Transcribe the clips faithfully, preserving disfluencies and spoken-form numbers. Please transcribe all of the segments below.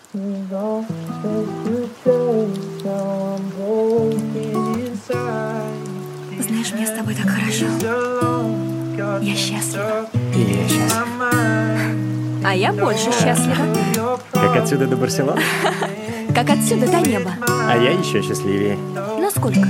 Знаешь, мне с тобой так хорошо. Я счастлива. И я счастлив. А я больше счастлива. Как отсюда до Барселоны? Как отсюда до неба. А я еще счастливее. Насколько?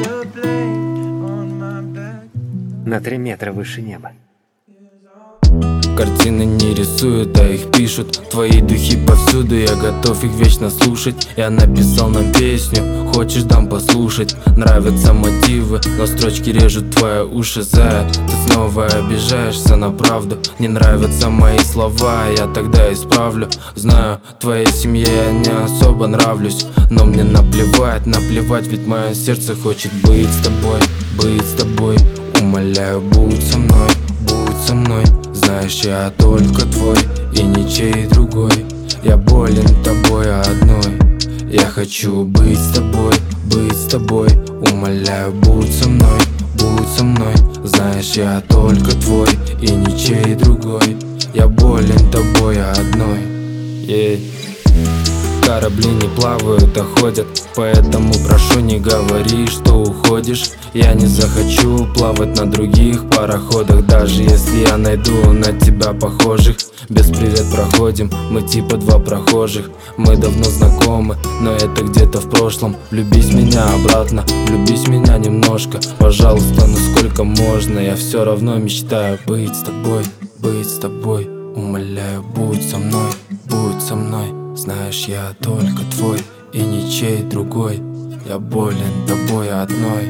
На три метра выше неба. Картины не рисуют, а их пишут. Твои духи повсюду, я готов их вечно слушать. Я написал нам песню, хочешь дам послушать. Нравятся мотивы, но строчки режут твои уши. Зая, ты снова обижаешься на правду. Не нравятся мои слова, я тогда исправлю. Знаю, твоей семье я не особо нравлюсь, но мне наплевать, наплевать, ведь мое сердце хочет быть с тобой, быть с тобой. Умоляю, будь со мной, будь со мной. Знаешь, я только твой и ничей другой. Я болен тобой одной. Я хочу быть с тобой, быть с тобой. Умоляю, будь со мной, будь со мной. Знаешь, я только твой и ничей другой. Я болен тобой одной. Yeah. Корабли не плавают, а ходят, поэтому прошу, не говори, что уходишь. Я не захочу плавать на других пароходах, даже если я найду на тебя похожих. Без привет проходим, мы типа два прохожих. Мы давно знакомы, но это где-то в прошлом. Влюбись в меня обратно, влюбись в меня немножко. Пожалуйста, ну сколько можно, я все равно мечтаю быть с тобой, быть с тобой. Умоляю, будь со мной, будь со мной. Знаешь, я только твой и ничей другой. Я болен тобой одной.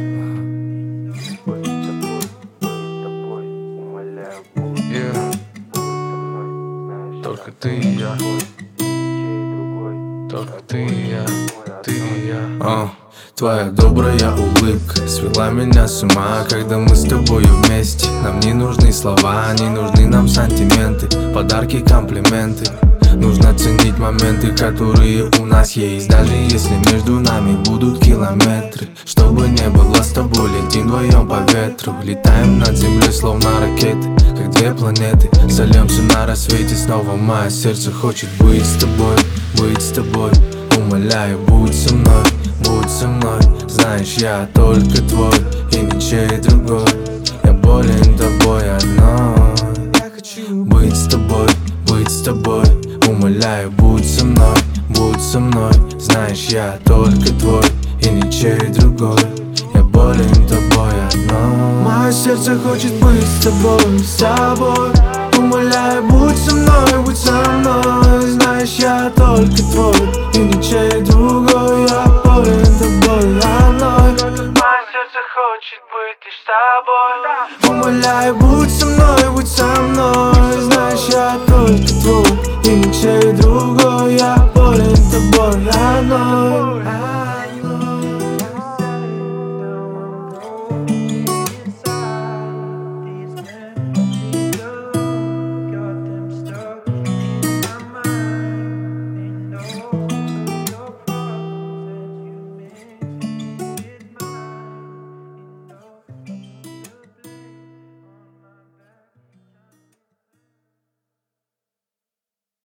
Yeah. Только ты и я. Только ты и я. Ты и я. uh. Твоя добрая улыбка свела меня с ума, когда мы с тобою вместе. Нам не нужны слова, не нужны нам сантименты, подарки, комплименты. Нужно ценить моменты, которые у нас есть, даже если между нами будут километры. Чтобы не было с тобой, летим вдвоем по ветру. Летаем над землей, словно ракеты, как две планеты. Сольемся на рассвете, снова мое сердце хочет быть с тобой, быть с тобой. Умоляю, будь со мной, будь со мной. Знаешь, я только твой и ничей другой. Я болен тобой одной. Я хочу быть с тобой, быть с тобой. Умоляю, будь со мной, будь со мной. Знаешь, я только твой и ничей другой. Я болен тобой одной. Мое сердце хочет быть с тобой, с тобой. Умоляю, будь со мной, будь со мной. Знаешь, я только твой и ничей другой. Я болен тобой одной. Мое сердце хочет быть лишь с тобой. Умоляю, будь со мной, будь со мной.